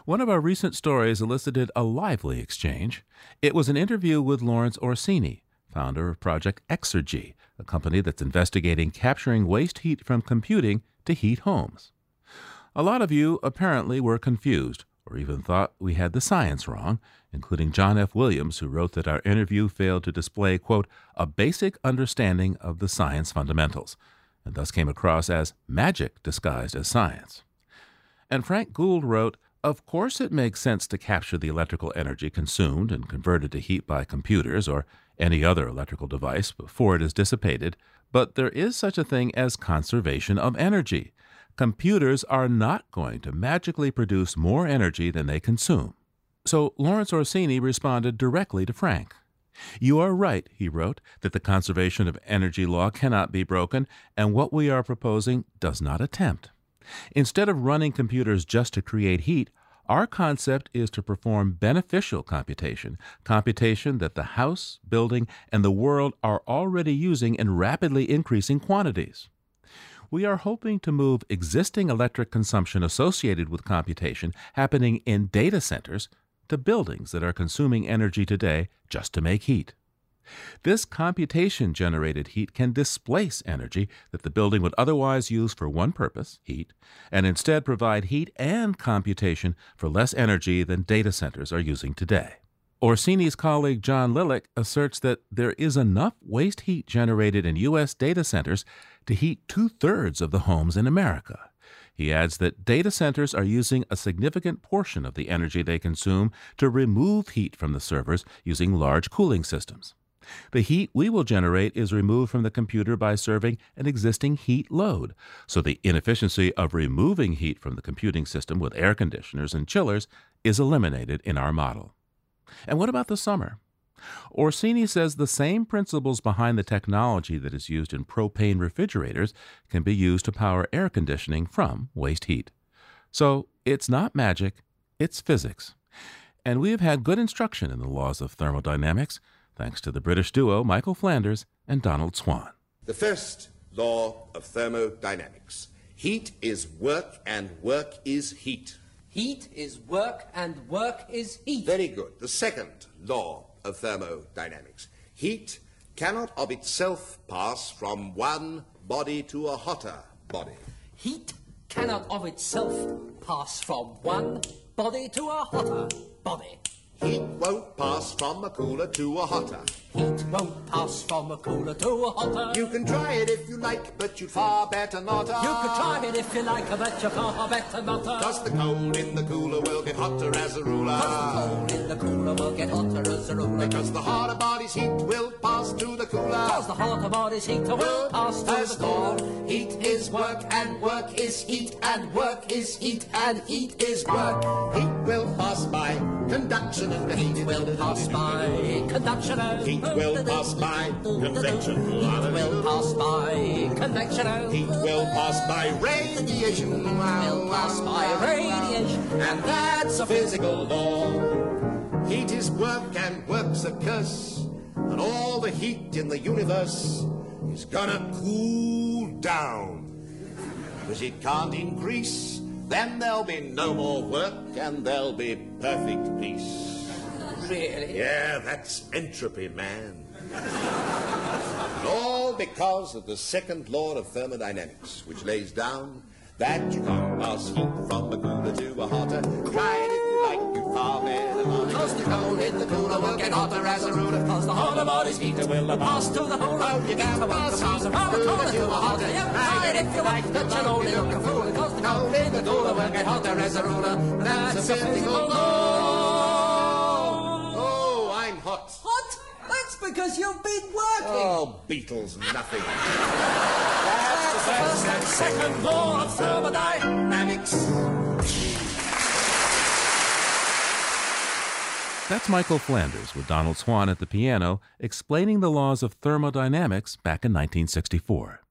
One of our recent stories elicited a lively exchange. It was an interview with Lawrence Orsini, founder of Project Exergy, a company that's investigating capturing waste heat from computing to heat homes. A lot of you apparently were confused or even thought we had the science wrong, including John F. Williams, who wrote that our interview failed to display, quote, a basic understanding of the science fundamentals, and thus came across as magic disguised as science. And Frank Gould wrote, of course it makes sense to capture the electrical energy consumed and converted to heat by computers or any other electrical device before it is dissipated, but there is such a thing as conservation of energy. Computers are not going to magically produce more energy than they consume. So Lawrence Orsini responded directly to Frank. You are right, he wrote, that the conservation of energy law cannot be broken, and what we are proposing does not attempt. Instead of running computers just to create heat, our concept is to perform beneficial computation that the house, building, and the world are already using in rapidly increasing quantities. We are hoping to move existing electric consumption associated with computation happening in data centers to buildings that are consuming energy today just to make heat. This computation-generated heat can displace energy that the building would otherwise use for one purpose, heat, and instead provide heat and computation for less energy than data centers are using today. Orsini's colleague John Lilick asserts that there is enough waste heat generated in U.S. data centers to heat 2/3 of the homes in America. He adds that data centers are using a significant portion of the energy they consume to remove heat from the servers using large cooling systems. The heat we will generate is removed from the computer by serving an existing heat load, so the inefficiency of removing heat from the computing system with air conditioners and chillers is eliminated in our model. And what about the summer? Orsini says the same principles behind the technology that is used in propane refrigerators can be used to power air conditioning from waste heat. So it's not magic, it's physics. And we have had good instruction in the laws of thermodynamics, thanks to the British duo Michael Flanders and Donald Swann. The first law of thermodynamics. Heat is work and work is heat. Heat is work and work is heat. Very good. The second law of thermodynamics. Heat cannot of itself pass from one body to a hotter body. Heat cannot of itself pass from one body to a hotter body. Heat won't pass from a cooler to a hotter. Heat won't pass from a cooler to a hotter. You can try it if you like, but you'd far better not. You can try it if you like, but you're far better not. Cause the cold in the cooler will get hotter as a ruler. Cause the cold in the cooler will get hotter as a ruler. Because the hotter body's heat will pass to the cooler. Cause the hotter body's heat will pass to the cooler. Heat is work and work is heat and work is heat and heat is work. Heat will pass by conduction and heat will pass by conduction and heat will pass by convection. Heat will pass by convection and heat will pass by radiation. Heat will pass by radiation. And that's a physical law. Heat is work and work's a curse. And all the heat in the universe is gonna cool down. Because it can't increase, then there'll be no more work and there'll be perfect peace. Really? Yeah, that's entropy, man. And all because of the second law of thermodynamics, which lays down that you can't pass heat from a cooler to a hotter. Try it if you like, you far better not. Cause the cold in the cooler will get hotter as a ruler. Cause the hotter body's heater will pass to the cooler. You can pass heat from a cooler to a hotter. You try it if you like, but you're only looking fool. Cause the cold in the cooler will get hotter as a ruler. That's a physical law. Hot. Hot? That's because you've been working. Oh, Beatles, nothing. That's the first and second law of thermodynamics. That's Michael Flanders with Donald Swann at the piano explaining the laws of thermodynamics back in 1964.